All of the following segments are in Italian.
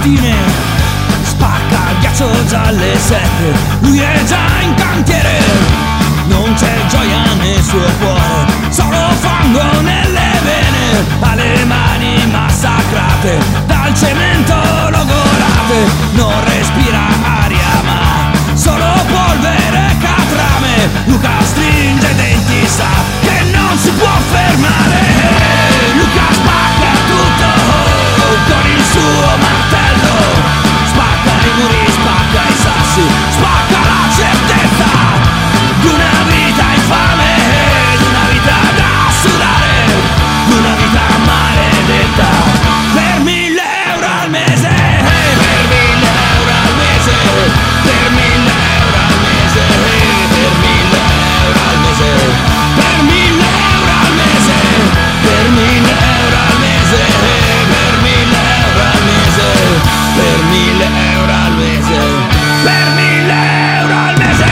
mattine spacca il ghiaccio già alle 7. Lui è già in cantiere, non c'è gioia nel suo cuore, solo fango nelle vene, ha le mani massacrate dal cemento logorate, non respira aria ma solo polvere e catrame. Luca stringe i denti, sa che non si può fermare. Luca spacca tutto con il suo martello, spacca i muri, spacca i sassi, spacca la certezza di una vita infame, di una vita da sudare, di una vita maledetta. Per 1.000 euro al mese, per 1.000 euro al mese, per 1.000 euro al mese, per 1.000 euro al mese, per 1.000 euro al mese, per 1.000 euro al mese, per 1.000 euro al mese, per 1.000 euro al mese, per 1.000 euro al mese.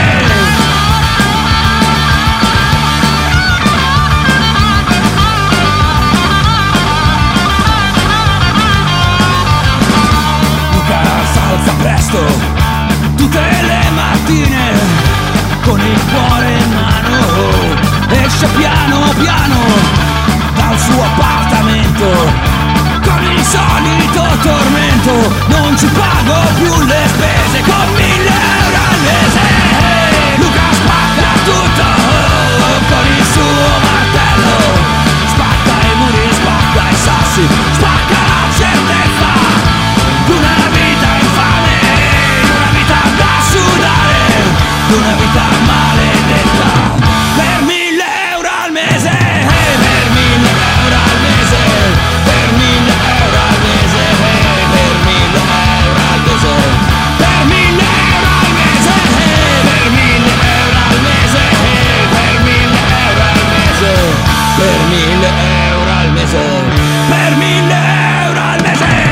S'alza presto tutte le mattine con il cuore in mano, esce piano piano dal suo appartamento con il solito tormento. Non ci pago più le spese con 1.000 euro al mese. Luca spacca tutto con il suo martello, spacca i muri, spacca i sassi, spacca la certezza di una vita infame, di una vita da sudare, di una vita maledetta. Per 1.000 euro al mese, per 1.000 euro al mese, per 1.000 euro al mese, per 1.000 euro al mese, per 1.000 euro al mese, per 1.000 euro al mese, per 1.000 euro al mese, per 1.000 euro al mese, per 1.000 euro al mese.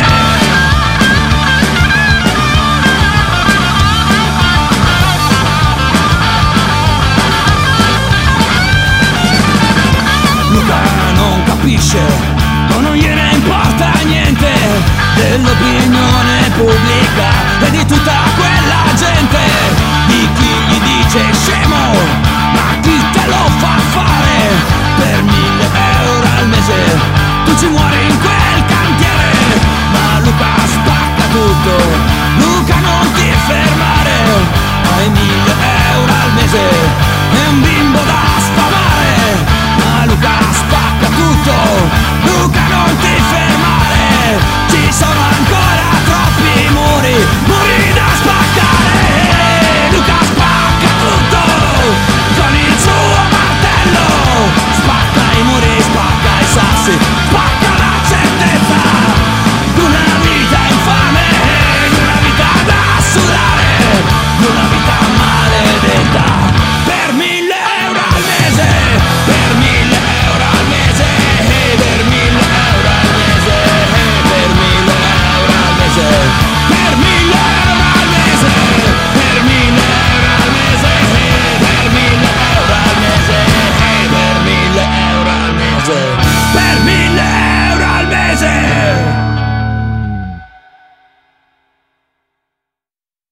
Luca non capisce, o non gliene importa niente dell'opinione pubblica e di tutta quella gente, di chi gli dice scemo, ma chi te lo fa fare. Per 1.000 euro al mese tu ci muori in quel